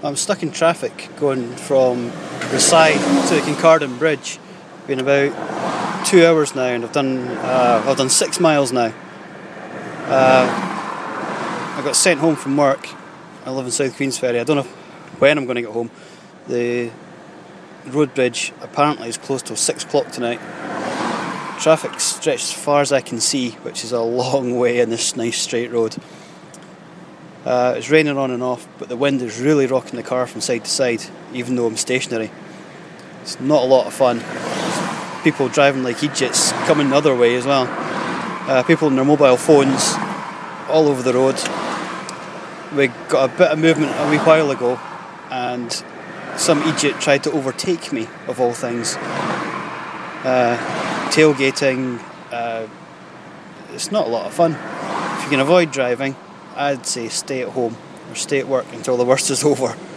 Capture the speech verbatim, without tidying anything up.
I'm stuck in traffic going from the side to the Kincardine Bridge. Been about two hours now, and I've done uh, I've done six miles now. Uh, I got sent home from work. I live in South Queensferry. I don't know when I'm going to get home. The road bridge apparently is closed till six o'clock tonight. Traffic stretched as far as I can see, which is a long way in this nice straight road. Uh, it's raining on and off, but the wind is really rocking the car from side to side, even though I'm stationary. It's not a lot of fun. People driving like idiots coming the other way as well. Uh, people on their mobile phones all over the road. We got a bit of movement a wee while ago, and some idiot tried to overtake me, of all things. Uh, tailgating, uh, it's not a lot of fun. If you can avoid driving, I'd say stay at home or stay at work until the worst is over.